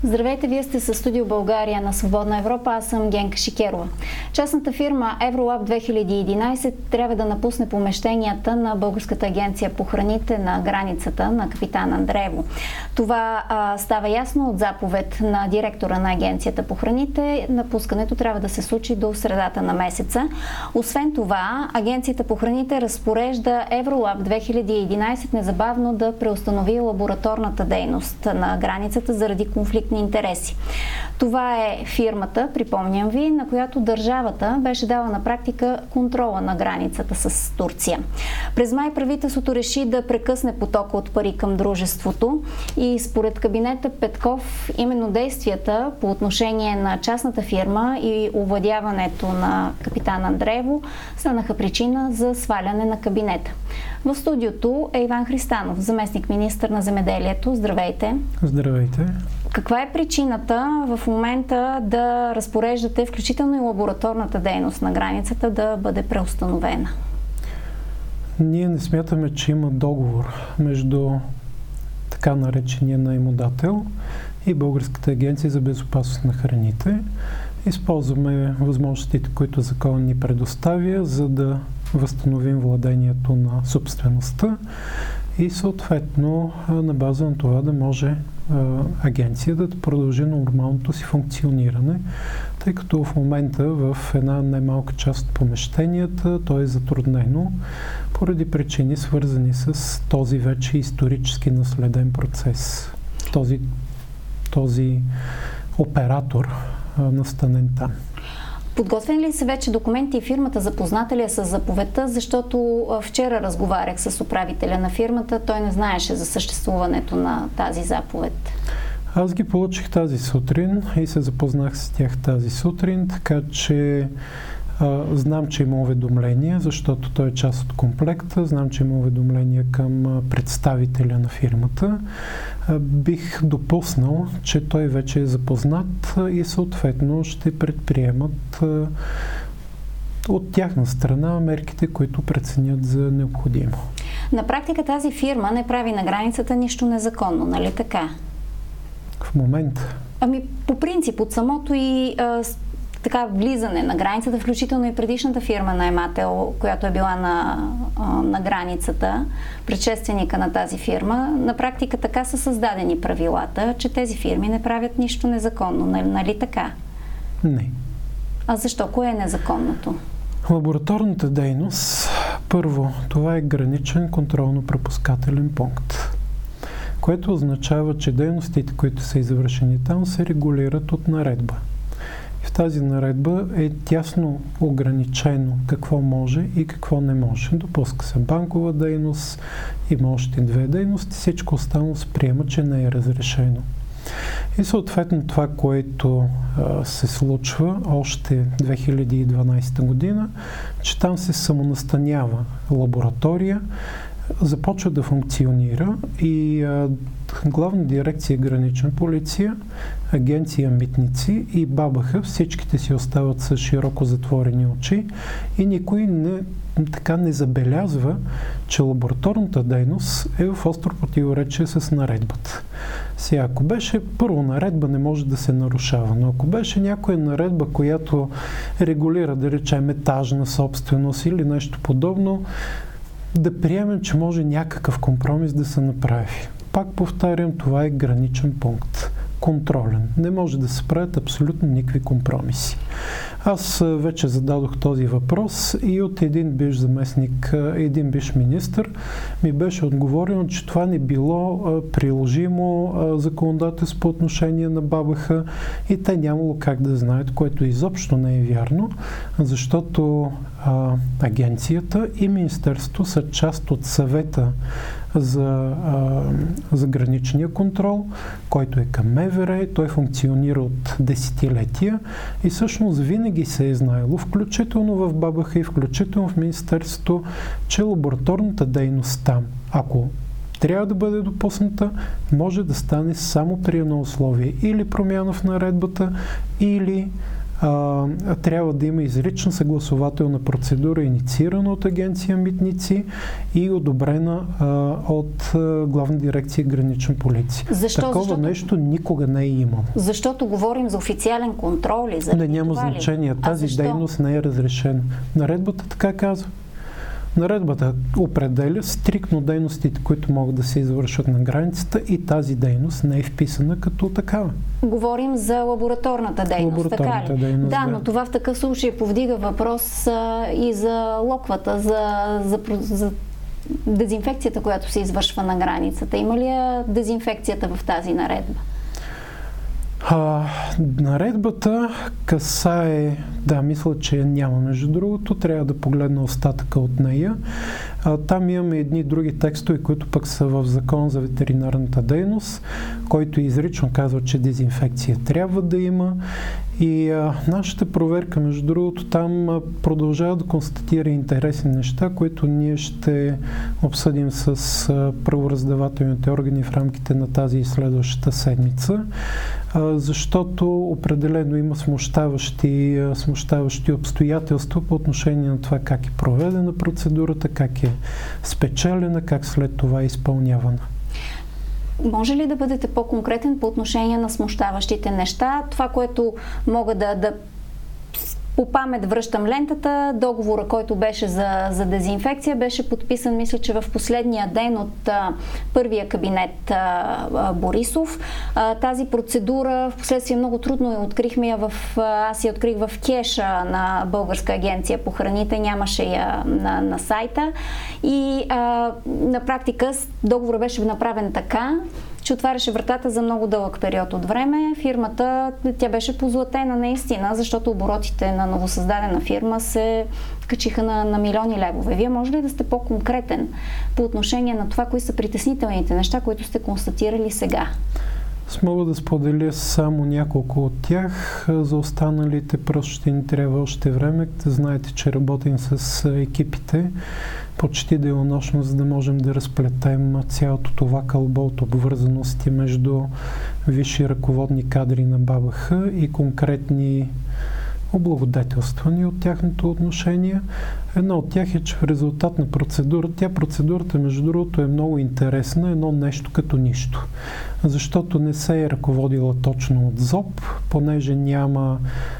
Здравейте, вие сте със Студио България на Свободна Европа, аз съм Генка Шикерова. Частната фирма Евролаб 2011 трябва да напусне помещенията на Българската агенция по храните на границата на Капитан Андреево. Това става ясно от заповед на директора на агенцията по храните. Напускането трябва да се случи до средата на месеца. Освен това, агенцията по храните разпорежда Евролаб 2011 незабавно да преустанови лабораторната дейност на границата заради конфликт интереси. Това е фирмата, припомням ви, на която държавата беше дала на практика контрола на границата с Турция. През май правителството реши да прекъсне потока от пари към дружеството и според кабинета Петков именно действията по отношение на частната фирма и овладяването на Капитан Андреево станаха причина за сваляне на кабинета. В студиото е Иван Христанов, заместник-министър на земеделието. Здравейте! Здравейте! Каква е причината в момента да разпореждате включително и лабораторната дейност на границата да бъде преустановена? Ние не смятаме, че има договор между така наречения наемодател и Българската агенция за безопасност на храните. Използваме възможностите, които закон ни предоставя, за да възстановим владението на собствеността и съответно на база на това да може агенцията да продължи нормалното си функциониране, тъй като в момента в една немалка част от помещенията то е затруднено поради причини свързани с този вече исторически наследен процес. Този оператор настанен там. Подготвени ли са вече документи и фирмата запозната ли е с заповедта, защото вчера разговарях с управителя на фирмата, той не знаеше за съществуването на тази заповед. Аз ги получих тази сутрин и се запознах с тях тази сутрин, така че знам, че има уведомление, защото той е част от комплекта, знам, че има уведомление към представителя на фирмата. Бих допуснал, че той вече е запознат и съответно ще предприемат от тяхна страна мерките, които преценят за необходимо. На практика тази фирма не прави на границата нищо незаконно, нали така? В момента. По принцип, от самото и така влизане на границата, включително и предишната фирма наемател, която е била на границата, предшественика на тази фирма, на практика така са създадени правилата, че тези фирми не правят нищо незаконно. Нали така? Не. А защо? Кое е незаконното? Лабораторната дейност, първо, това е граничен контролно-пропускателен пункт, което означава, че дейностите, които са извършени там, се регулират от наредба. В тази наредба е тясно ограничено какво може и какво не може. Допуска се банкова дейност, има още две дейности, всичко останало се приема, че не е разрешено. И съответно това, което се случва още 2012 година, че там се самонастанява лаборатория, започва да функционира и Главна дирекция Гранична полиция, Агенция Митници и БАБХ, всичките си остават с широко затворени очи и никой не забелязва, че лабораторната дейност е в остро противоречие с наредбата. Сега, ако беше първо наредба, не може да се нарушава, но ако беше някоя наредба, която регулира, да речем, етажна собственост или нещо подобно, да приемем, че може някакъв компромис да се направи. Пак повтарям, това е граничен пункт. Контролен. Не може да се правят абсолютно никакви компромиси. Аз вече зададох този въпрос и от един бивш заместник, един бивш министър ми беше отговорено, че това не било приложимо законодателство по отношение на БАБХ и те нямало как да знаят, което изобщо не е вярно, защото агенцията и министерството са част от съвета за граничния контрол, който е към МВР, той функционира от десетилетия и всъщност винаги се е знаело, включително в БАБХ и включително в министерството, че лабораторната дейност там, ако трябва да бъде допусната, може да стане само при едно условие. Или промяна в наредбата, или трябва да има изрична съгласователна процедура, инициирана от Агенция Митници и одобрена от Главна дирекция Гранична полиция. Такова нещо никога не е имало. Защото говорим за официален контрол и за... Не, няма значение. Тази дейност не е разрешена. Наредбата така казва. Наредбата определя стриктно дейностите, които могат да се извършват на границата, и тази дейност не е вписана като такава. Говорим за лабораторната дейност, така ли? Дейност, да, но това в такъв случай повдига въпрос и за локвата, за дезинфекцията, която се извършва на границата. Има ли дезинфекцията в тази наредба? Наредбата касае, мисля, че няма, между другото, трябва да погледна остатъка от нея. Там имаме едни други текстове, които пък са в Закон за ветеринарната дейност, който изрично казва, че дезинфекция трябва да има. И нашата проверка, между другото, там продължава да констатира интересни неща, които ние ще обсъдим с правораздавателните органи в рамките на тази и следващата седмица, защото определено има смущаващи обстоятелства по отношение на това как е проведена процедурата, как е спечелена, как след това е изпълнявана. Може ли да бъдете по-конкретен по отношение на смущаващите неща? Това, което мога да по памет връщам лентата, договора, който беше за дезинфекция, беше подписан, мисля, че в последния ден от първия кабинет Борисов. Тази процедура впоследствие много трудно я открихме. Аз я открих в кеша на Българска агенция по храните, нямаше я на сайта. И на практика договора беше направен така, че отваряше вратата за много дълъг период от време. Фирмата, тя беше позлатена наистина, защото оборотите на новосъздадена фирма се качиха на милиони левове. Вие може ли да сте по-конкретен по отношение на това, кои са притеснителните неща, които сте констатирали сега? Аз мога да споделя само няколко от тях. За останалите просто ще ни трябва още време. Знаете, че работим с екипите почти денонощно, за да можем да разплетем цялото това кълбо от обвързаности между висши ръководни кадри на БАБХ и конкретни облагодетелствани от тяхното отношение. Едно от тях е, че в резултат на процедурата, между другото, е много интересна, едно нещо като нищо. Защото не се е ръководила точно от ЗОП, понеже няма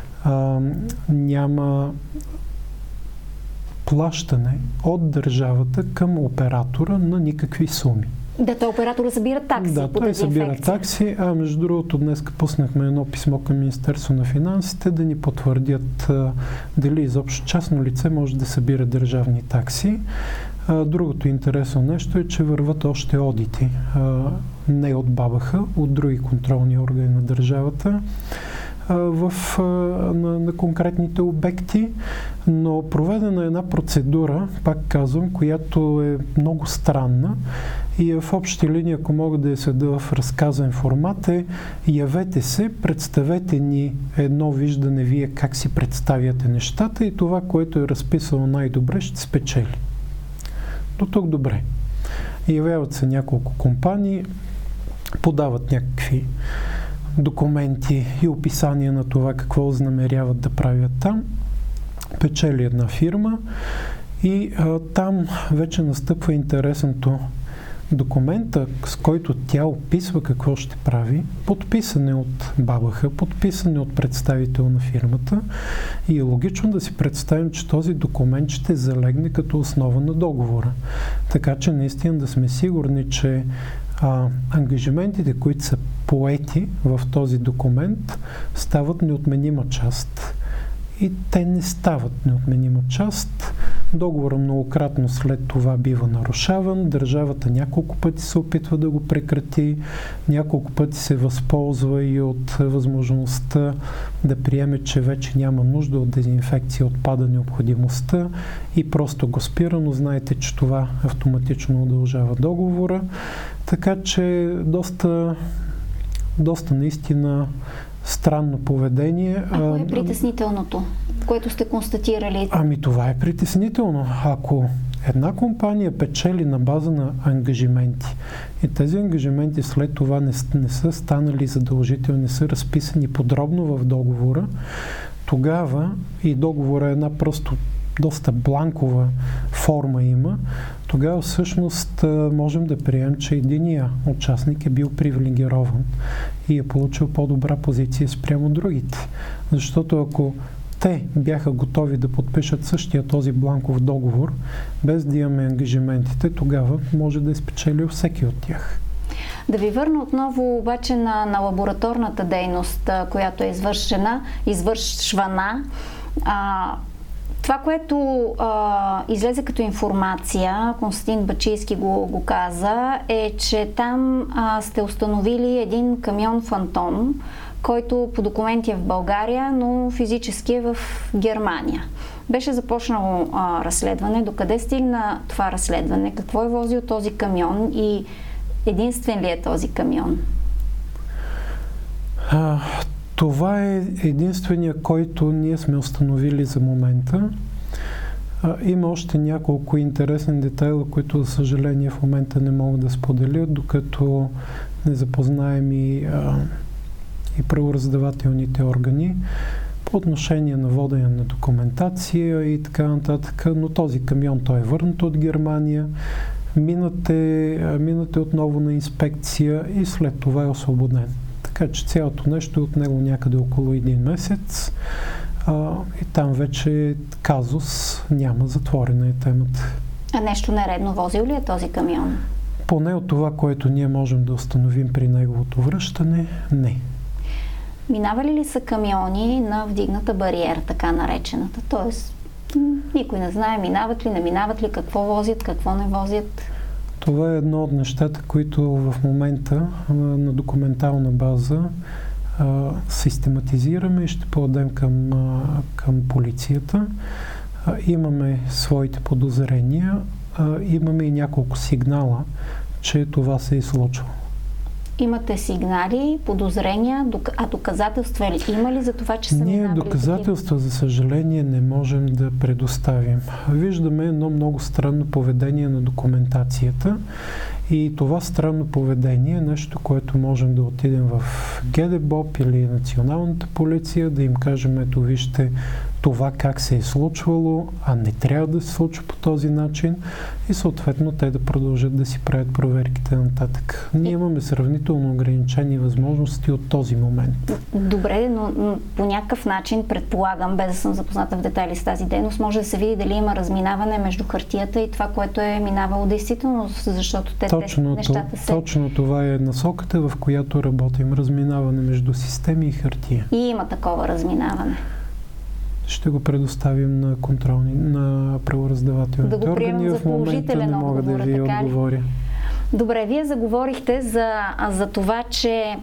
плащане от държавата към оператора на никакви суми. Да, той оператора събира такси по той събира такси, а между другото днес пуснахме едно писмо към Министерство на финансите да ни потвърдят дали изобщо частно лице може да събира държавни такси. Другото интересно нещо е, че върват още одити, не от БАБХ, от други контролни органи на държавата, на конкретните обекти, но проведена е една процедура, пак казвам, която е много странна и в общи линии, ако мога да я седа в разказан формат, явете се, представете ни едно виждане вие как си представяте нещата и това, което е разписано най-добре, ще спечели. До тук добре. Явяват се няколко компании, подават някакви документи и описания на това какво възнамеряват да правят там. Печели една фирма и там вече настъпва интересното. Документа, с който тя описва какво ще прави, подписан е от БАБХ, подписан е от представител на фирмата и е логично да си представим, че този документ ще залегне като основа на договора. Така че наистина да сме сигурни, че ангажиментите, които са поети в този документ, стават неотменима част. И те не стават неотменима част. Договорът многократно след това бива нарушаван. Държавата няколко пъти се опитва да го прекрати. Няколко пъти се възползва и от възможността да приеме, че вече няма нужда от дезинфекция, отпада необходимостта и просто го спира, но знаете, че това автоматично удължава договора. Така че доста наистина странно поведение. А кое е притеснителното, което сте констатирали? Това е притеснително. Ако една компания печели на база на ангажименти и тези ангажименти след това не са станали задължителни, не са разписани подробно в договора, тогава и договора е една просто доста бланкова форма има, тогава всъщност можем да приемем, че единия участник е бил привилегирован и е получил по-добра позиция спрямо другите. Защото ако те бяха готови да подпишат същия този бланков договор, без да имаме ангажиментите, тогава може да е спечелил всеки от тях. Да ви върна отново обаче на лабораторната дейност, която е извършвана. Това, което излезе като информация, Константин Бачийски го каза, е, че там сте установили един камион Фантом, който по документи е в България, но физически е в Германия. Беше започнало разследване. Докъде стигна това разследване? Какво е возил този камион и единствен ли е този камион? Това е единствения, който ние сме установили за момента. Има още няколко интересни детайла, които, за съжаление, в момента не мога да споделя, докато не запознаем и правораздавателните органи по отношение на водене на документация и така нататък. Но този камион, той е върнат от Германия, минате отново на инспекция и след това е освободен. Така че цялото нещо е от него някъде около един месец и там вече казус няма, затворена е темата. А нещо нередно возил ли е този камион? Поне от това, което ние можем да установим при неговото връщане, не. Минавали ли са камиони на вдигната бариера, така наречената? Тоест, никой не знае минават ли, не минават ли, какво возят, какво не возят? Това е едно от нещата, които в момента на документална база систематизираме и ще подадем към полицията. Имаме своите подозрения, имаме и няколко сигнала, че това се е случило. Имате сигнали, подозрения, а доказателства има ли за това, че са минавали? Ние доказателства, за съжаление, не можем да предоставим. Виждаме едно много странно поведение на документацията и това странно поведение е нещо, което можем да отидем в ГДБОП или Националната полиция, да им кажем, ето вижте това как се е случвало, а не трябва да се случва по този начин и съответно те да продължат да си правят проверките нататък. Ние имаме сравнително ограничени възможности от този момент. Добре, но по някакъв начин, предполагам, без да съм запозната в детайли с тази дейност, може да се види дали има разминаване между хартията и това, което е минавало действително, защото нещата се... Точно това е насоката, в която работим. Разминаване между системи и хартия. И има такова разминаване. Ще го предоставим на на правораздавателните органи. В момента не мога да ви отговоря. Добре, вие заговорихте за това, че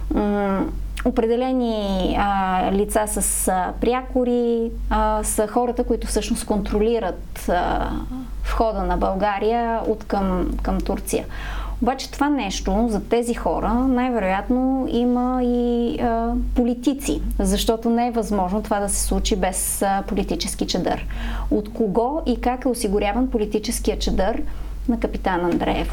определени лица с прякори са хората, които всъщност контролират входа на България от към Турция. Обаче това нещо за тези хора най-вероятно има и политици, защото не е възможно това да се случи без политически чадър. От кого и как е осигуряван политическия чадър на капитан Андреево?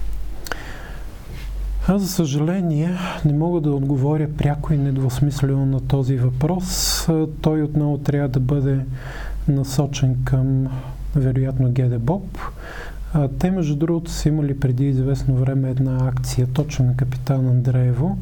Аз, за съжаление, не мога да отговоря пряко и недвусмислено на този въпрос. Той отново трябва да бъде насочен към, вероятно, ГДБОП. Те, между другото, са имали преди известно време една акция точно на капитан Андреево,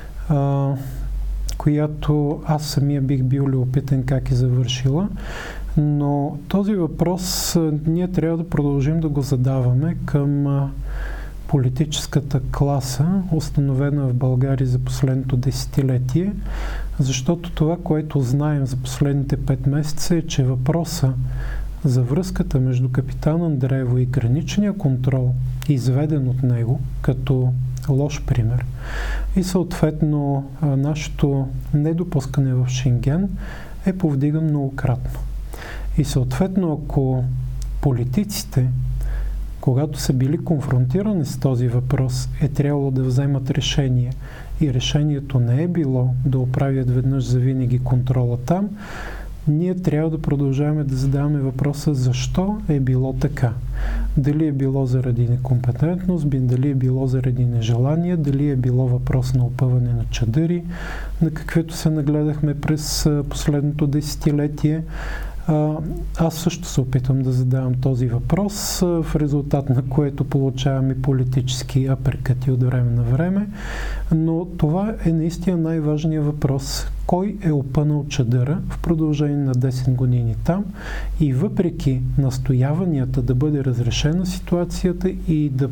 която аз самия бих бил любопитен как е завършила. Но този въпрос ние трябва да продължим да го задаваме към политическата класа, установена в България за последното десетилетие, защото това, което знаем за последните 5 месеца е, че въпроса за връзката между капитан Андреево и граничния контрол, изведен от него като лош пример, и съответно нашето недопускане в Шенген е повдиган многократно. И съответно, ако политиците, когато са били конфронтирани с този въпрос, е трябвало да вземат решение и решението не е било да оправят веднъж завинаги контрола там, Ние трябва да продължаваме да задаваме въпроса защо е било така. Дали е било заради некомпетентност, дали е било заради нежелание, дали е било въпрос на опъване на чадъри, на каквито се нагледахме през последното десетилетие. Аз също се опитвам да задавам този въпрос, в резултат на което получавам и политически апъркати от време на време, но това е наистина най-важният въпрос. Кой е опънал чадъра в продължение на 10 години там и въпреки настояванията да бъде разрешена ситуацията и да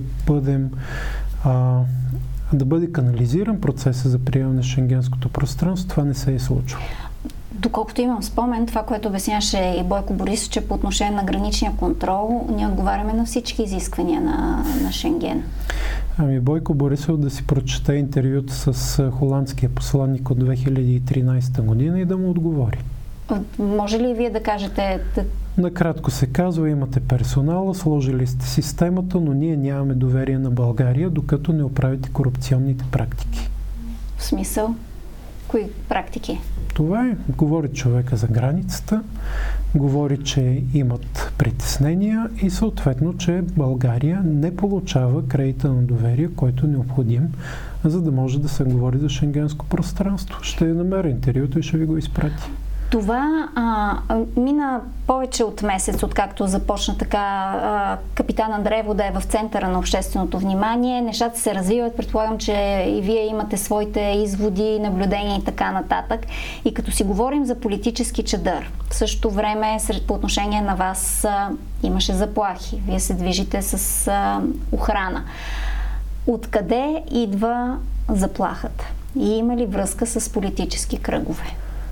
бъде канализиран процеса за приемане на шенгенското пространство, това не се е случило. Доколкото имам спомен, това, което обясняваше и Бойко Борисов, че по отношение на граничния контрол ние отговаряме на всички изисквания на Шенген. Бойко Борисов да си прочете интервюто с холандския посланник от 2013 година и да му отговори. Може ли вие да кажете? Накратко се казва, имате персонала, сложили сте системата, но ние нямаме доверие на България, докато не оправите корупционните практики. В смисъл? Кои практики? Това е. Говори човека за границата, говори, че имат притеснения и съответно, че България не получава кредита на доверие, който е необходим, за да може да се говори за шенгенско пространство. Ще намеря интервюто и ще ви го изпрати. Това мина повече от месец, откакто започна така капитан Андреево да е в центъра на общественото внимание. Нещата се развиват. Предполагам, че и вие имате своите изводи, наблюдения и така нататък. И като си говорим за политически чадър, в същото време по отношение на вас имаше заплахи. Вие се движите с охрана. Откъде идва заплахата? И има ли връзка с политически кръгове?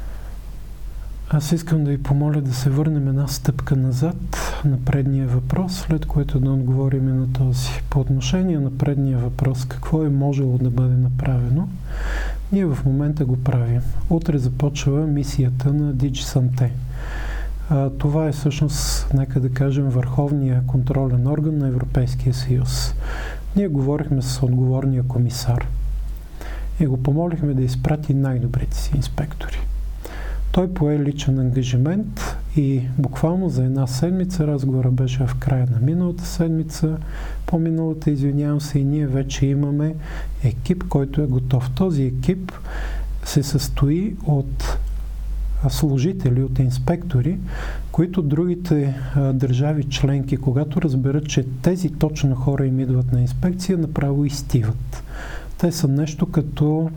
Аз искам да ви помоля да се върнем една стъпка назад на предния въпрос, след което да отговорим на този. По отношение на предния въпрос, какво е можело да бъде направено, ние в момента го правим. Утре започва мисията на DigiSante. Това е всъщност, нека да кажем, върховния контролен орган на Европейския съюз. Ние говорихме с отговорния комисар и го помолихме да изпрати най-добрите си инспектори. Той пое личен ангажимент и буквално за една седмица, разговора беше в края на миналата седмица, по-миналата, извинявам се, и ние вече имаме екип, който е готов. Този екип се състои от служители, от инспектори, които другите държави членки, когато разберат, че тези точно хора им идват на инспекция, направо изтиват. Те са нещо като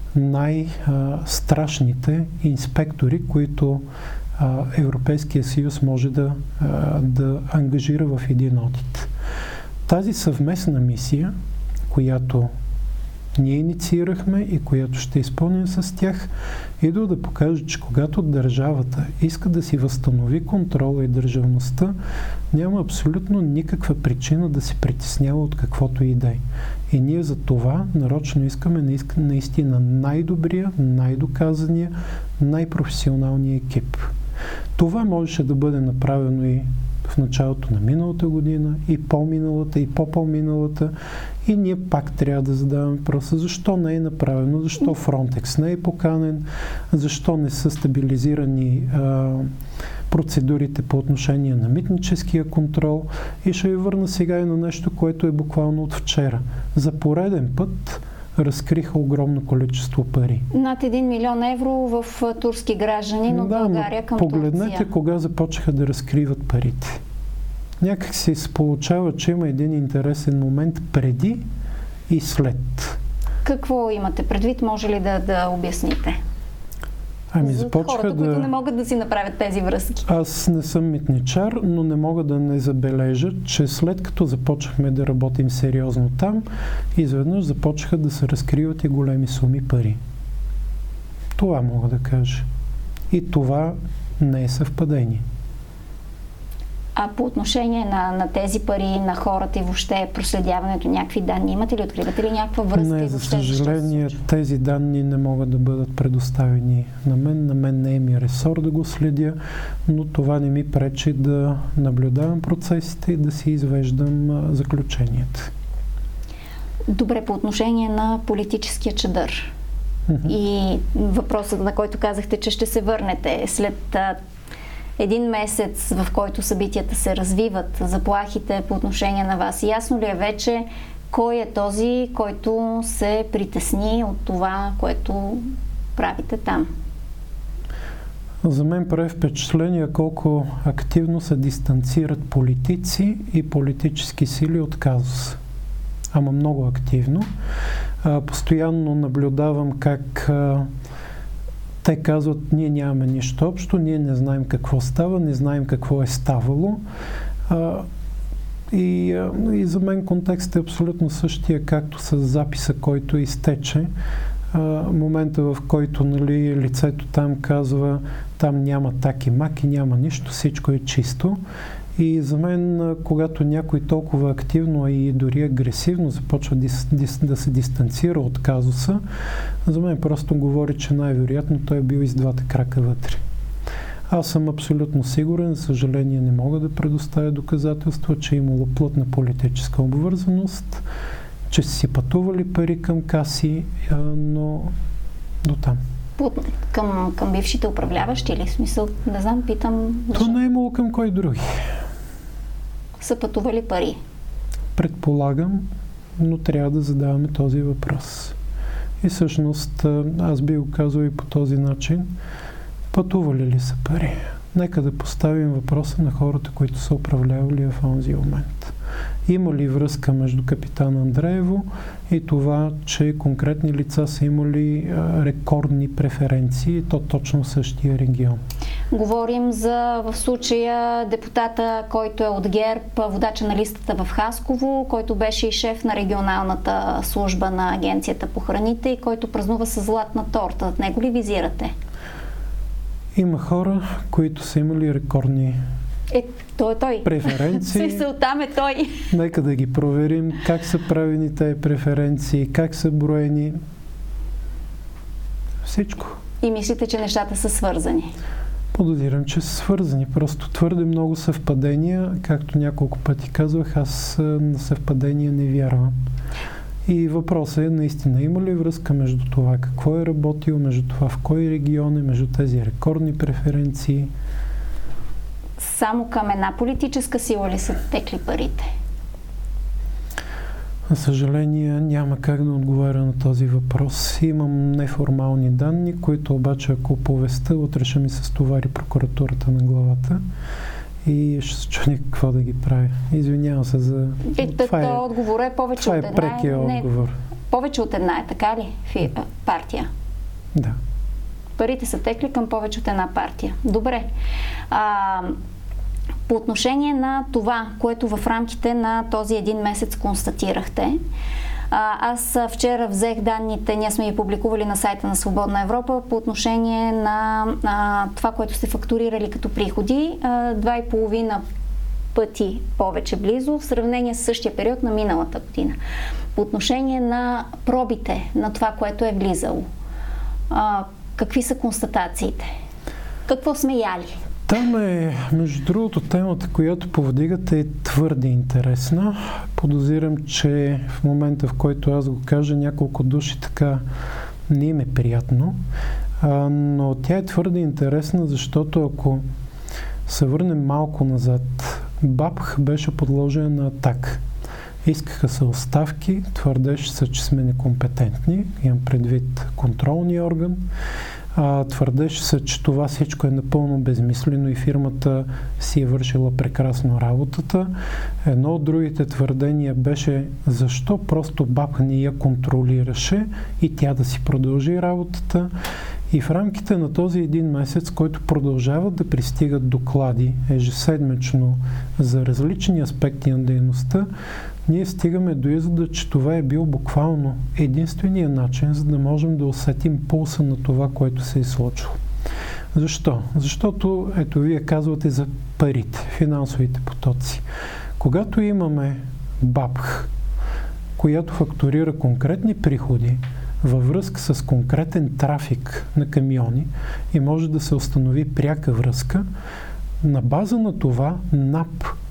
най-страшните инспектори, които Европейския съюз може да ангажира в един одит. Тази съвместна мисия, която ние инициирахме и която ще изпълним с тях, идва да покаже, че когато държавата иска да си възстанови контрола и държавността, няма абсолютно никаква причина да се притеснява от каквото и да е. И ние за това нарочно искаме наистина най-добрия, най-доказания, най-професионалния екип. Това можеше да бъде направено и в началото на миналата година, и по-миналата, и по-по-миналата. И ние пак трябва да задаваме въпроса, защо не е направено, защо Frontex не е поканен, защо не са стабилизирани процедурите по отношение на митническия контрол. И ще ви върна сега и на нещо, което е буквално от вчера. За пореден път разкриха огромно количество пари. Над 1 милион евро в турски граждани, но България към Турция. Погледнете кога започнаха да разкриват парите. Някак се получава, че има един интересен момент преди и след. Какво имате предвид? Може ли да обясните? За хората, които не могат да си направят тези връзки. Аз не съм митничар, но не мога да не забележа, че след като започнахме да работим сериозно там, изведнъж започнаха да се разкриват и големи суми пари. Това мога да кажа. И това не е съвпадение. А по отношение на тези пари, на хората и въобще проследяването, някакви данни имате ли? Откривате ли някаква връзка? Не, за съжаление, тези данни не могат да бъдат предоставени на мен. На мен не е ми ресор да го следя, но това не ми пречи да наблюдавам процесите и да си извеждам заключенията. Добре, по отношение на политическия чадър. И въпросът, на който казахте, че ще се върнете след един месец, в който събитията се развиват, заплахите по отношение на вас. Ясно ли е вече кой е този, който се притесни от това, което правите там? За мен прави впечатление колко активно се дистанцират политици и политически сили от казуса. Ама много активно. Постоянно наблюдавам как те казват, ние нямаме нищо общо, ние не знаем какво става, не знаем какво е ставало. И за мен контекстът е абсолютно същия, както с записа, който изтече. Момента, в който лицето там казва, там няма таки-маки, няма нищо, всичко е чисто. И за мен, когато някой толкова активно и дори агресивно започва да се дистанцира от казуса, за мен просто говори, че най-вероятно той е бил из двата крака вътре. Аз съм абсолютно сигурен, за съжаление не мога да предоставя доказателства, че е имало плътна политическа обвързаност, че си пътували пари към каси, но до там. Към бившите управляващи ли? В смисъл, не знам, питам... То не е имало към кой други. Са пътували пари? Предполагам, но трябва да задаваме този въпрос. И всъщност, аз би го казал и по този начин, пътували ли са пари? Нека да поставим въпроса на хората, които са управлявали в онзи момент. Има ли връзка между капитан Андреево и това, че конкретни лица са имали рекордни преференции, и то точно в същия регион? Говорим за, в случая, депутата, който е от ГЕРБ, водача на листата в Хасково, който беше и шеф на регионалната служба на Агенцията по храните и който празнува с златна торта. Него ли визирате? Има хора, които са имали рекордни той е той. Преференции. Смисъл, там е той. Нека да ги проверим как са правени тези преференции, как са броени. Всичко. И мислите, че нещата са свързани? Подозирам, че са свързани. Просто твърде много съвпадения. Както няколко пъти казвах, аз на съвпадения не вярвам. И въпросът е наистина има ли връзка между това какво е работил, между това в кой регион е, между тези рекордни преференции. Само към една политическа сила ли са текли парите? За съжаление, няма как да отговаря на този въпрос. Имам неформални данни, които обаче, ако повеста, утре ще ми се стовари прокуратурата на главата и ще се чуди какво да ги прави. Извинявам се за... Това отговор е повече от една... Това е прекия отговор. Повече от една е, така ли? Партия? Да. Парите са текли към повече от една партия. Добре. По отношение на това, което в рамките на този един месец констатирахте, аз вчера взех данните, ние сме ги публикували на сайта на Свободна Европа по отношение на това, което сте фактурирали като приходи, 2,5 пъти повече близо в сравнение с същия период на миналата година. По отношение на пробите на това, което е влизало, какви са констатациите? Какво сме яли? Там е, между другото, темата, която повдигате, е твърде интересна. Подозирам, че в момента, в който аз го кажа, няколко души така не им е приятно. Но тя е твърде интересна, защото ако се върнем малко назад, БАБХ беше подложен на атака. Искаха се оставки, твърдеше се, че сме некомпетентни, имам предвид контролния орган. Твърдеше се, че това всичко е напълно безмислено и фирмата си е вършила прекрасно работата. Едно от другите твърдения беше защо просто БАБХ не я контролираше и тя да си продължи работата. И в рамките на този един месец, който продължават да пристигат доклади ежеседмично за различни аспекти на дейността, ние стигаме до извода, че това е бил буквално единствения начин, за да можем да усетим пулса на това, което се е случило. Защо? Защото, ето вие казвате за парите, финансовите потоци. Когато имаме БАБХ, която фактурира конкретни приходи във връзка с конкретен трафик на камиони и може да се установи пряка връзка, на база на това НАП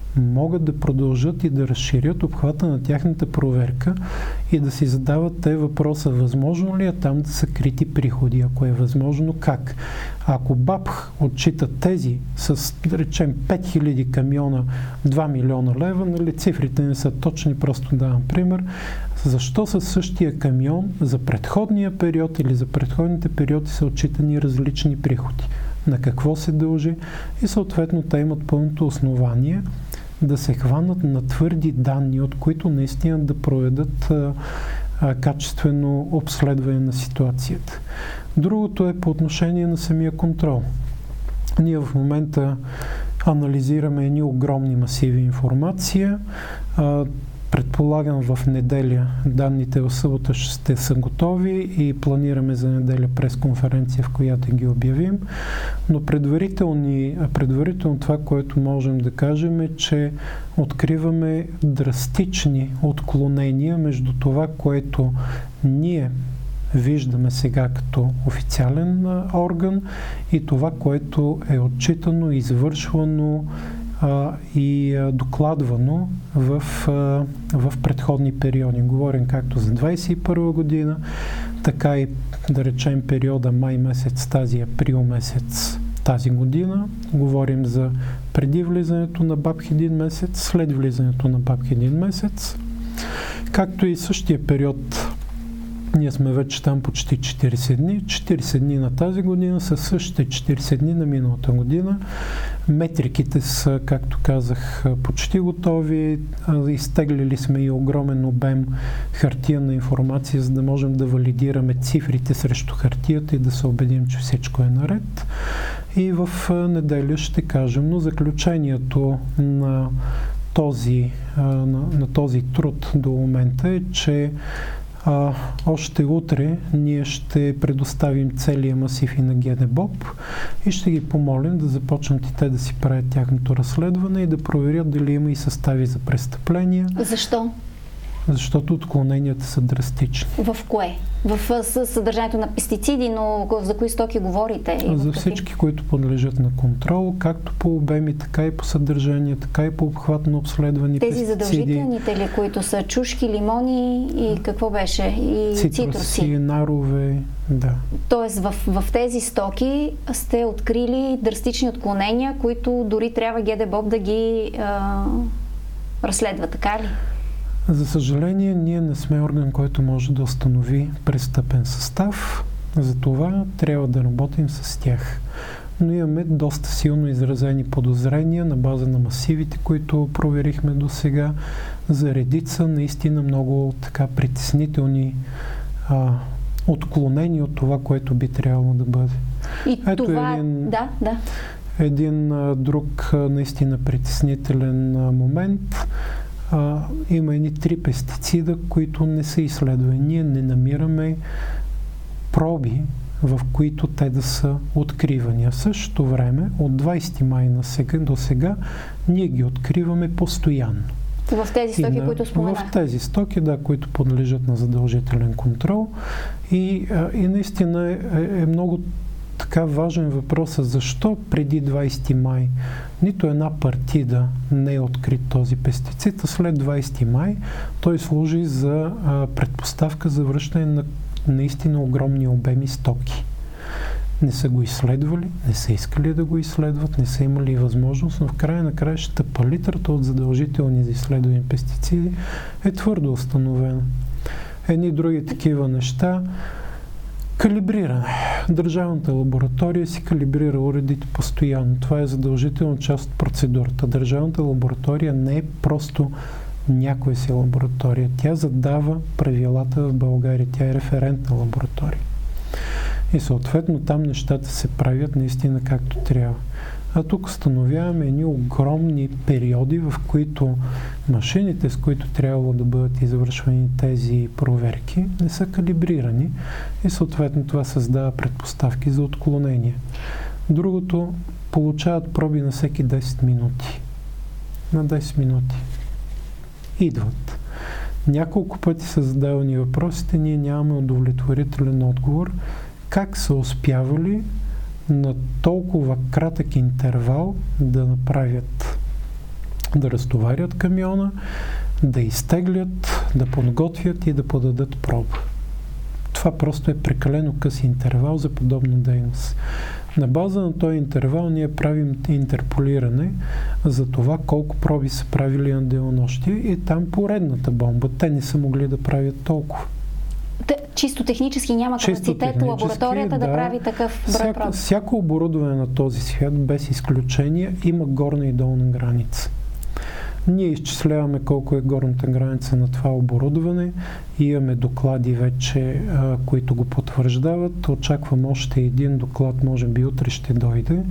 могат да продължат и да разширят обхвата на тяхната проверка и да си задават те въпроса, възможно ли е там да са крити приходи, ако е възможно, как. Ако БАБХ отчита тези с, да речем, 5000 камиона, 2 милиона лева, нали, цифрите не са точни, просто давам пример, защо със същия камион за предходния период или за предходните периоди са отчитани различни приходи? На какво се дължи? И съответно те имат пълното основание да се хванат на твърди данни, от които наистина да проведат качествено обследване на ситуацията. Другото е по отношение на самия контрол. Ние в момента анализираме едни огромни масиви информация. Предполагам в неделя данните в събота ще са готови и планираме за неделя пресконференция, в която ги обявим. Но предварително това, което можем да кажем е, че откриваме драстични отклонения между това, което ние виждаме сега като официален орган и това, което е отчитано, извършвано и докладвано в предходни периоди. Говорим както за 2021 година, така и, да речем, периода май месец тази, април месец тази година. Говорим за преди влизането на БАБХ един месец, след влизането на БАБХ един месец, както и същия период. Ние сме вече там почти 40 дни. 40 дни на тази година са същите 40 дни на миналата година. Метриките са, както казах, почти готови. Изтеглили сме и огромен обем хартиена информация, за да можем да валидираме цифрите срещу хартията и да се убедим, че всичко е наред. И в неделя ще кажем, но заключението на този труд до момента е, че още утре ние ще предоставим целия масив и на ГДБОП и ще ги помолим да започнат и те да си правят тяхното разследване и да проверят дали има и състави за престъпления. Защо? Защото отклоненията са драстични. В кое? В съдържанието на пестициди, но за кои стоки говорите? За всички, които подлежат на контрол, както по обеми, така и по съдържание, така и по обхват на обследвани пестициди. Тези пестициди. задължителните ли, които са чушки, лимони и какво беше? И цитруси. Нарове, да. Тоест в тези стоки сте открили драстични отклонения, които дори трябва ГДБОП да ги разследва, така ли? За съжаление, ние не сме орган, който може да установи престъпен състав, затова трябва да работим с тях. Но имаме доста силно изразени подозрения на база на масивите, които проверихме до сега, за редица наистина много така притеснителни отклонения от това, което би трябвало да бъде. И ето това... един друг наистина притеснителен момент. Има едни 3 пестицида, които не са изследвани. Ние не намираме проби, в които те да са откривани. А в същото време, от 20 май до сега, ние ги откриваме постоянно. В тези стоки, които споменах? В тези стоки, да, които подлежат на задължителен контрол. И наистина е много така важен въпрос, защо преди 20 май нито една партида не е открит този пестицид, а след 20 май той служи за предпоставка за връщане на наистина огромни обеми стоки. Не са го изследвали, не са искали да го изследват, не са имали възможност, но в края на краищата палитрата от задължителни за изследвани пестициди е твърдо установена. Едни други такива неща. Калибриране. Държавната лаборатория си калибрира уредите постоянно. Това е задължителна част от процедурата. Държавната лаборатория не е просто някоя си лаборатория. Тя задава правилата в България. Тя е референтна лаборатория. И съответно там нещата се правят наистина както трябва. А тук установяваме едни огромни периоди, в които машините, с които трябвало да бъдат извършвани тези проверки, не са калибрирани и съответно това създава предпоставки за отклонение. Другото, получават проби на всеки 10 минути. На 10 минути. Идват. Няколко пъти са задавани въпросите, ние нямаме удовлетворителен отговор. Как са успявали на толкова кратък интервал да направят да разтоварят камиона, да изтеглят, да подготвят и да подадат проба. Това просто е прекалено къс интервал за подобна дейност. На база на този интервал ние правим интерполиране за това колко проби са правили на денонощие и там поредната бомба. Те не са могли да правят толкова. Чисто технически няма капацитет лабораторията да прави такъв брой проби. Всяко оборудване на този свят, без изключение, има горна и долна граница. Ние изчисляваме колко е горната граница на това оборудване. Имаме доклади вече, които го потвърждават. Очаквам още един доклад, може би утре ще дойде,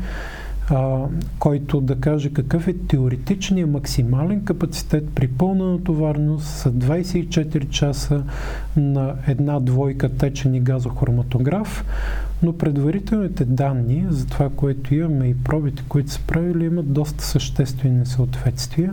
който да каже какъв е теоретичният максимален капацитет при пълна натовареност с 24 часа на една двойка течен и газохроматограф, но предварителните данни за това, което имаме и пробите, които са правили, имат доста съществени несъответствия,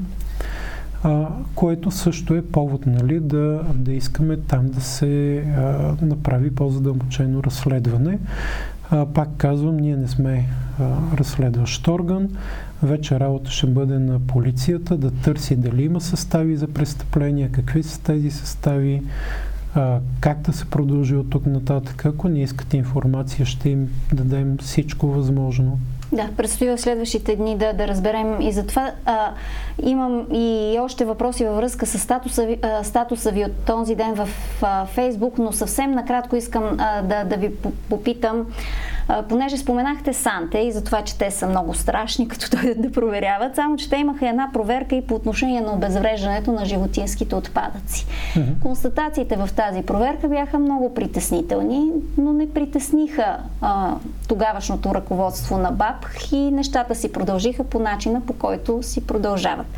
което също е повод, нали, да искаме там да се направи по-задълбочено разследване. Пак казвам, ние не сме разследващ орган. Вече работа ще бъде на полицията да търси дали има състави за престъпления, какви са тези състави, как да се продължи от тук нататък. Ако не искате информация, ще им дадем всичко възможно. Да, предстои в следващите дни да разберем и за това. Имам и още въпроси във връзка с статуса ви от този ден в Фейсбук, но съвсем накратко искам да ви попитам, понеже споменахте Санте и за това, че те са много страшни, като дойдат да проверяват, само че те имаха една проверка и по отношение на обезвреждането на животинските отпадъци. Констатациите в тази проверка бяха много притеснителни, но не притесниха тогавашното ръководство на БАБХ и нещата си продължиха по начина, по който си продължават.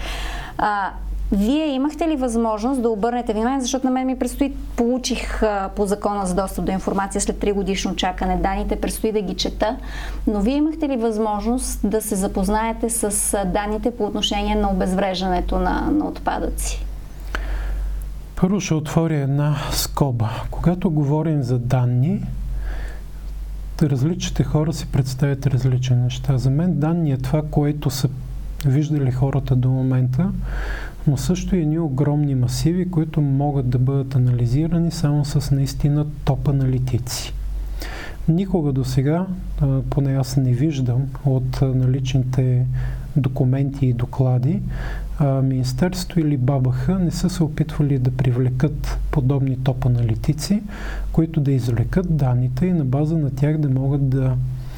Вие имахте ли възможност да обърнете внимание, защото на мен ми предстои, получих по закона за достъп до информация след 3 годишно чакане данните, предстои да ги чета, но вие имахте ли възможност да се запознаете с данните по отношение на обезвреждането на отпадъци? Първо ще отворя една скоба. Когато говорим за данни, различните хора си представят различни неща. За мен данни е това, което са виждали хората до момента, но също и едни огромни масиви, които могат да бъдат анализирани само с наистина топ аналитици. Никога до сега, поне аз не виждам от наличните документи и доклади, Министерството или БАБХ не са се опитвали да привлекат подобни топ аналитици, които да извлекат данните и на база на тях да могат да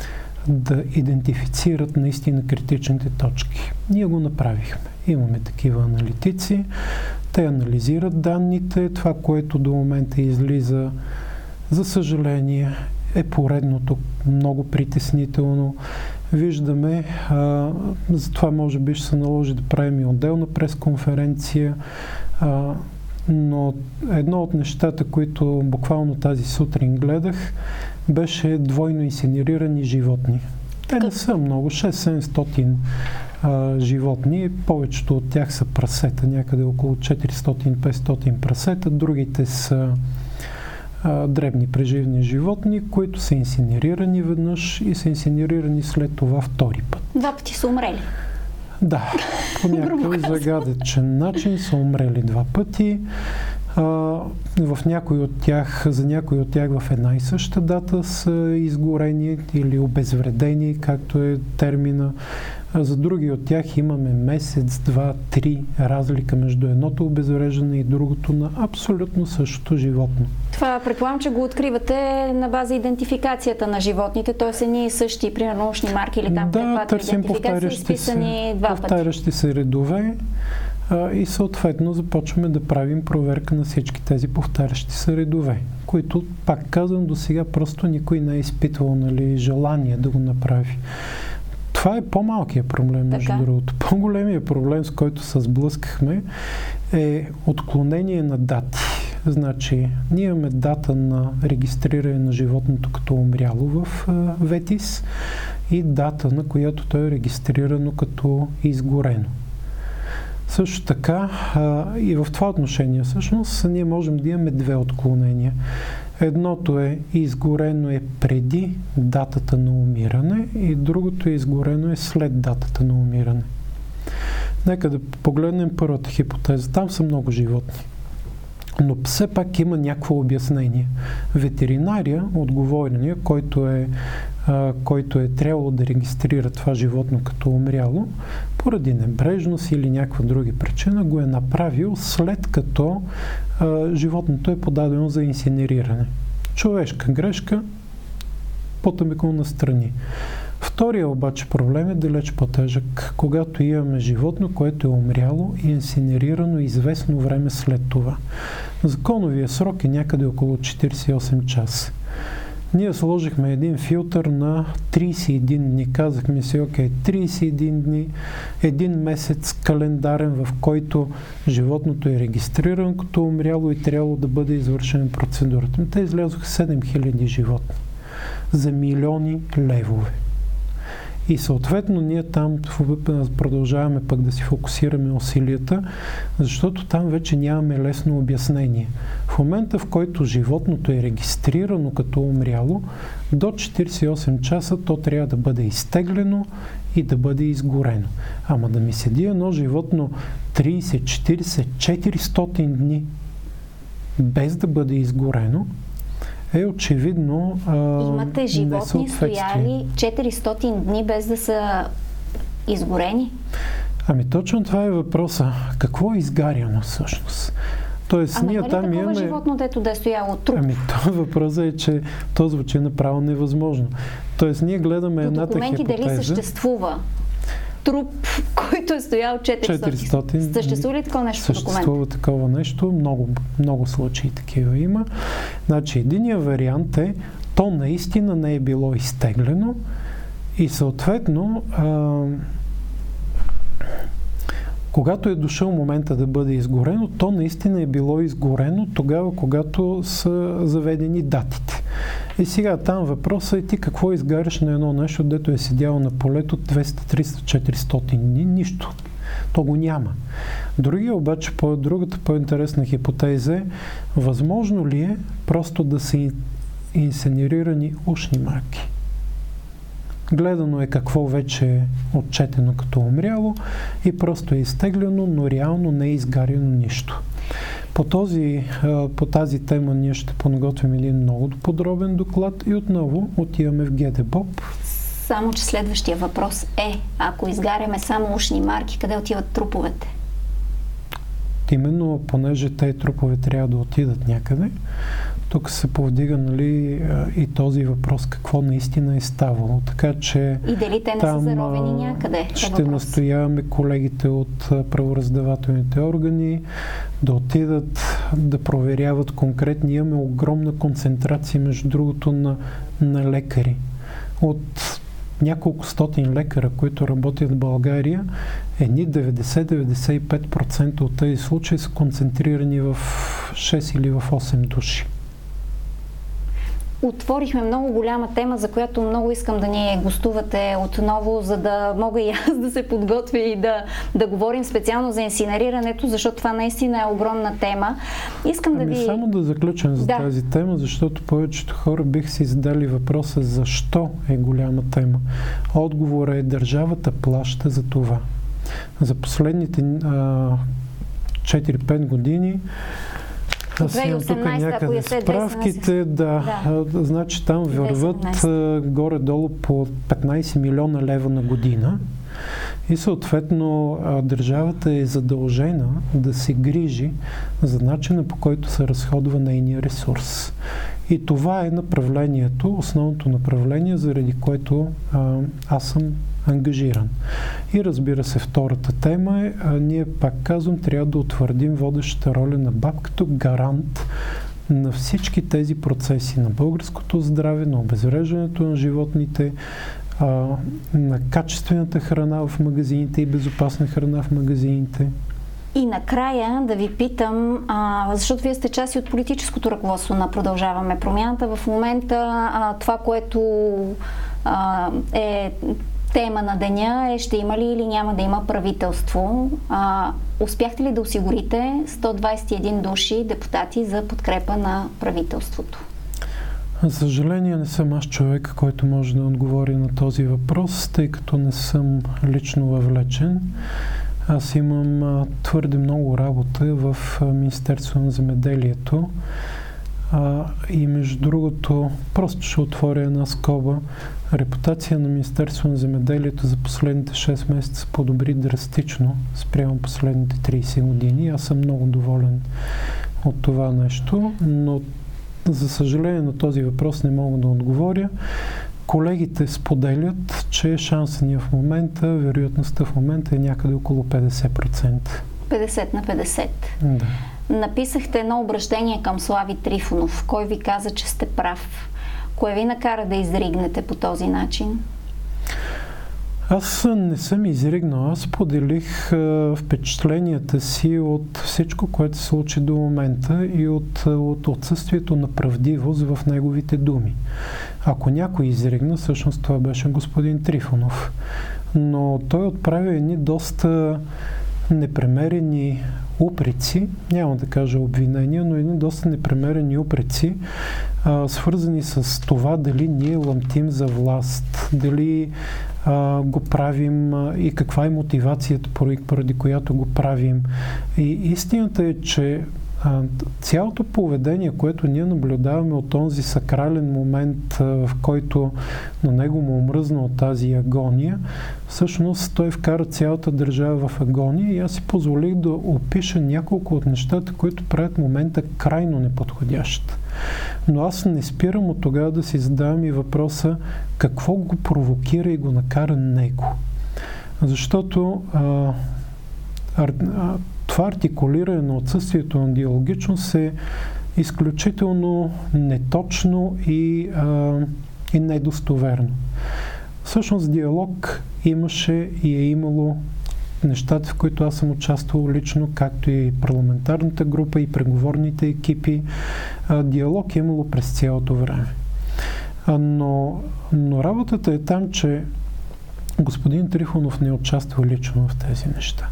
идентифицират наистина критичните точки. Ние го направихме. Имаме такива аналитици. Те анализират данните. Това, което до момента излиза, за съжаление, е поредното много притеснително. Виждаме, затова може би ще се наложи да правим и отделна пресконференция, но едно от нещата, които буквално тази сутрин гледах, беше двойно инсинерирани животни. Те не са много, 600-700 животни, повечето от тях са прасета, някъде около 400-500 прасета, другите са дребни преживни животни, които са инсинерирани веднъж и са инсинерирани след това втори път. 2 пъти са умрели. Да, по някакъв загадъчен начин са умрели 2 пъти. В някои от тях, за някои от тях в една и съща дата са изгорени или обезвредени, както е термина. За други от тях имаме месец, 2, 3 разлика между едното обезвреждане и другото на абсолютно същото животно. Това предполагам, че го откривате на база идентификацията на животните, т.е. едни и същи, примерно научни марки или там каквато идентификация, изписани 2 пъти. Повтарящи се редове и съответно започваме да правим проверка на всички тези повтарящи се редове, които, пак казвам, до сега просто никой не е изпитвал, нали, желание да го направи. Това е по-малкият проблем, между другото. По-големият проблем, с който се сблъскахме, е отклонение на дати. Значи, ние имаме дата на регистриране на животното като умряло в ВЕТИС и дата, на която то е регистрирано като изгорено. Също така и в това отношение всъщност ние можем да имаме 2 отклонения. Едното е изгорено е преди датата на умиране и другото е изгорено е след датата на умиране. Нека да погледнем първата хипотеза. Там са много животни. Но все пак има някакво обяснение. Ветеринария, отговорения, който е трябвало да регистрира това животно като умряло, поради небрежност или някаква друга причина, го е направил след като животното е подадено за инсинериране. Човешка грешка, потъме го настрани. Втория обаче проблем е далеч по-тежък. Когато имаме животно, което е умряло и инсинерирано известно време след това. Законовия срок е някъде около 48 часа. Ние сложихме един филтър на 31 дни. Казахме си, окей, 31 дни, един месец календарен, в който животното е регистрирано като умряло и трябвало да бъде извършена процедурата. Те излязоха 7000 животни за милиони левове. И съответно ние там продължаваме пък да си фокусираме усилията, защото там вече нямаме лесно обяснение. В момента, в който животното е регистрирано като умряло, до 48 часа то трябва да бъде изтеглено и да бъде изгорено. Ама да ми седи едно животно 30, 40, 400 дни без да бъде изгорено, е очевидно имате животни стояли 400 дни без да са изгорени? Ами точно това е въпроса. Какво е изгаряно всъщност? Тоест, ние там такова имаме... животно, дето да е стояло труп? Ами това въпросът е, че то звучи направо невъзможно. Тоест, ние гледаме едната хипотеза... По документи дали съществува труп, който е стоял 400. Съществува ли такова нещо по документ? Съществува такова нещо. Много случаи такива има. Значи, единият вариант е, то наистина не е било изтеглено и съответно когато е дошъл момента да бъде изгорено, то наистина е било изгорено тогава, когато са заведени датите. И сега там въпросът е ти какво изгаряш на едно нещо, дето е седяло на полето 200, 300, 400 дни, нищо. То го няма. Другата по-интересна хипотеза е, възможно ли е просто да са инсинерирани ушни марки? Гледано е какво вече е отчетено като умряло и просто е изтеглено, но реално не е изгаряно нищо. По тази тема ние ще подготвим един много подробен доклад и отново отиваме в ГДБОП. Само, че следващия въпрос е, ако изгаряме само ушни марки, къде отиват труповете? Именно, понеже тези трупове трябва да отидат някъде, тук се повдига, нали, и този въпрос, какво наистина е ставало. Така че и дали те не са заровени някъде? Ще настояваме колегите от правораздавателните органи да отидат да проверяват конкретни. Имаме огромна концентрация, между другото, на лекари. От няколко стотин лекара, които работят в България, едни 90-95% от тези случаи са концентрирани в 6 или в 8 души. Отворихме много голяма тема, за която много искам да ни гостувате отново, за да мога и аз да се подготвя и да говорим специално за инсинерирането, защото това наистина е огромна тема. Искам Само да заключим за тази тема, защото повечето хора бих си задали въпроса защо е голяма тема. Отговорът е, държавата плаща за това. За последните 4-5 години аз имам тук някъде справките, значи там върват горе-долу по 15 милиона лева на година и съответно държавата е задължена да се грижи за начина, по който се разходва нейния ресурс. И това е направлението, основното направление, заради което аз съм ангажиран. И разбира се, втората тема е, ние пак казвам, трябва да утвърдим водещата роля на БАБ като гарант на всички тези процеси на българското здраве, на обезвреждането на животните, на качествената храна в магазините и безопасна храна в магазините. И накрая да ви питам, защото вие сте част от политическото ръководство на Продължаваме промяната. В момента това, което е тема на деня е, ще има ли или няма да има правителство. Успяхте ли да осигурите 121 души депутати за подкрепа на правителството? За съжаление не съм аз човек, който може да отговори на този въпрос, тъй като не съм лично въвлечен. Аз имам твърде много работа в Министерството на земеделието. И между другото, просто ще отворя една скоба. Репутация на Министерството на земеделието за последните 6 месеца подобри драстично спрямо последните 30 години. Аз съм много доволен от това нещо, но за съжаление на този въпрос не мога да отговоря. Колегите споделят, че шансът ни в момента, вероятността в момента е някъде около 50%. 50 на 50. Да. Написахте едно обращение към Слави Трифонов. Кой ви каза, че сте прав? Кое ви накара да изригнете по този начин? Аз не съм изригнал. Аз поделих впечатленията си от всичко, което се случи до момента и от отсъствието на правдивост в неговите думи. Ако някой изригна, всъщност това беше господин Трифонов. Но той отправи едни доста непремерени упреци, няма да кажа обвинения, но едни доста непремерени упреци, свързани с това дали ние ламтим за власт, дали го правим и каква е мотивацията, поради която го правим. И истината е, че цялото поведение, което ние наблюдаваме от този сакрален момент, в който на него му омръзна от тази агония, всъщност той вкара цялата държава в агония и аз си позволих да опиша няколко от нещата, които правят момента крайно неподходящ. Но аз не спирам от тогава да си задавам и въпроса какво го провокира и го накара него. Защото това артикулиране на отсъствието на диалогичност е изключително неточно и недостоверно. Всъщност диалог имаше и е имало нещата, в които аз съм участвал лично, както и парламентарната група и преговорните екипи. Диалог е имало през цялото време. Но работата е там, че господин Трифонов не е участвал лично в тези неща.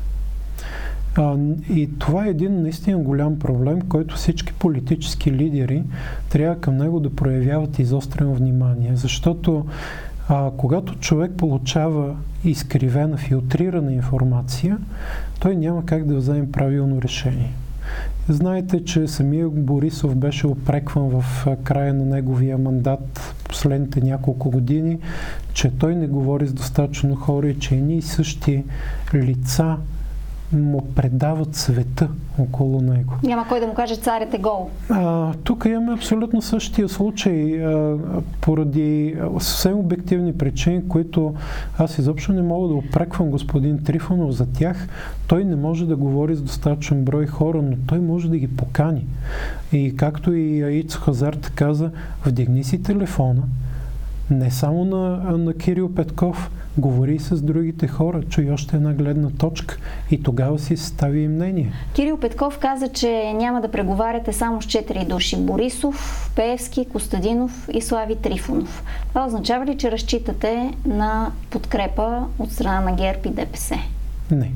И това е един наистина голям проблем, който всички политически лидери трябва към него да проявяват изострено внимание. Защото когато човек получава изкривена, филтрирана информация, той няма как да вземе правилно решение. Знаете, че самия Борисов беше упрекван в края на неговия мандат последните няколко години, че той не говори с достатъчно хора и че едни и същи лица му предават света около него. Няма кой да му каже царят е гол. Тук имаме абсолютно същия случай поради съвсем обективни причини, които аз изобщо не мога да упреквам господин Трифонов за тях. Той не може да говори с достатъчен брой хора, но той може да ги покани. И както и Ицо Хазарт каза, вдигни си телефона, не само на Кирил Петков, говори и с другите хора, чуй още една гледна точка и тогава си състави и мнение. Кирил Петков каза, че няма да преговаряте само с 4 души. Борисов, Пеевски, Костадинов и Слави Трифонов. Това означава ли, че разчитате на подкрепа от страна на ГЕРБ и ДПС? Не.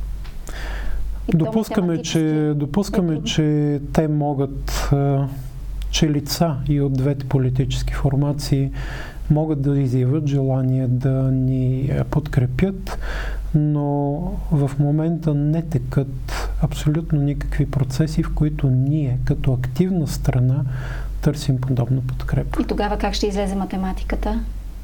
Допускаме, че те могат, че лица и от двете политически формации могат да изявят желание да ни подкрепят, но в момента не текат абсолютно никакви процеси, в които ние, като активна страна, търсим подобна подкрепа. И тогава как ще излезе математиката?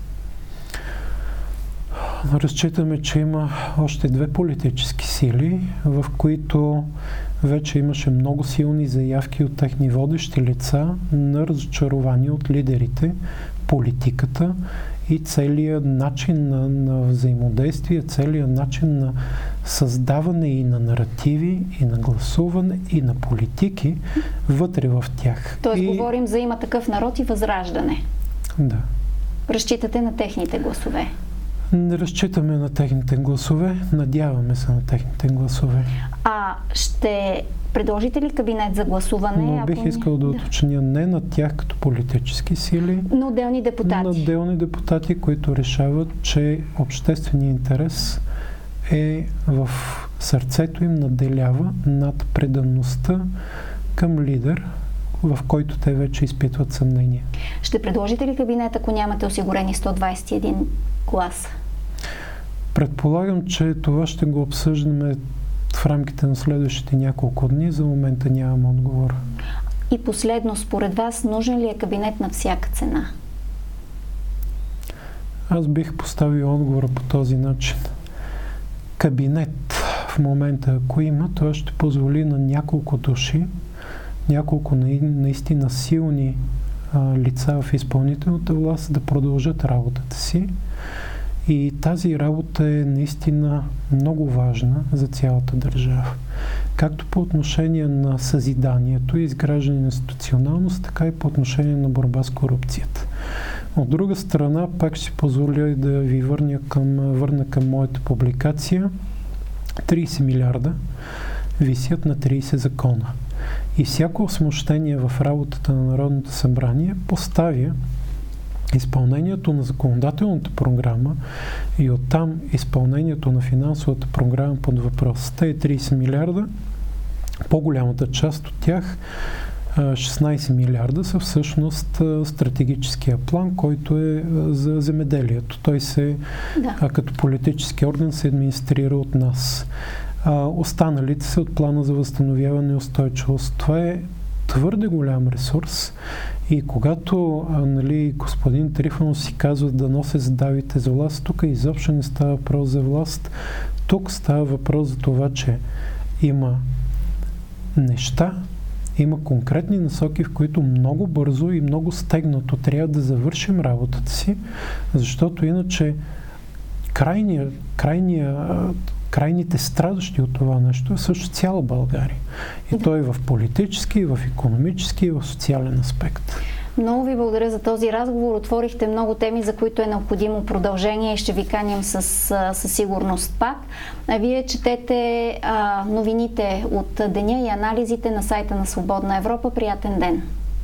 Разчитаме, че има още 2 политически сили, в които вече имаше много силни заявки от техни водещи лица на разочарование от лидерите, политиката и целият начин на взаимодействие, целият начин на създаване и на наративи, и на гласуване, и на политики вътре в тях. Тоест говорим за Има такъв народ и Възраждане. Да. Разчитате на техните гласове? Не разчитаме на техните гласове, надяваме се на техните гласове. Ще предложите ли кабинет за гласуване? Но бих искал да уточня не на тях като политически сили, но отделни депутати. На отделни депутати, които решават, че общественият интерес е в сърцето им наделява над преданността към лидер, в който те вече изпитват съмнение. Ще предложите ли кабинет, ако нямате осигурени 121 гласа? Предполагам, че това ще го обсъждаме в рамките на следващите няколко дни. За момента нямам отговор. И последно, според вас, нужен ли е кабинет на всяка цена? Аз бих поставил отговора по този начин. Кабинет в момента, ако има, това ще позволи на няколко души, няколко наистина силни лица в изпълнителната власт да продължат работата си. И тази работа е наистина много важна за цялата държава. Както по отношение на съзиданието и изграждане на институционалност, така и по отношение на борба с корупцията. От друга страна, пак ще си позволя да ви върна към моята публикация. 30 милиарда висят на 30 закона. И всяко смущение в работата на Народното събрание поставя изпълнението на законодателната програма и оттам изпълнението на финансовата програма под въпрос. Те 30 милиарда, по-голямата част от тях, 16 милиарда, са всъщност стратегическия план, който е за земеделието. Той като политически орган се администрира от нас. Останалите са от плана за възстановяване и устойчивост. Това е твърде голям ресурс и когато господин Трифонов си казва да носи задавите за власт, тук изобщо не става въпрос за власт. Тук става въпрос за това, че има неща, има конкретни насоки, в които много бързо и много стегнато трябва да завършим работата си, защото иначе крайните страдащи от това нещо е също цяла България. И то е в политически, и в икономически, и в социален аспект. Много ви благодаря за този разговор. Отворихте много теми, за които е необходимо продължение и ще ви каним със сигурност пак. Вие четете новините от деня и анализите на сайта на Свободна Европа. Приятен ден!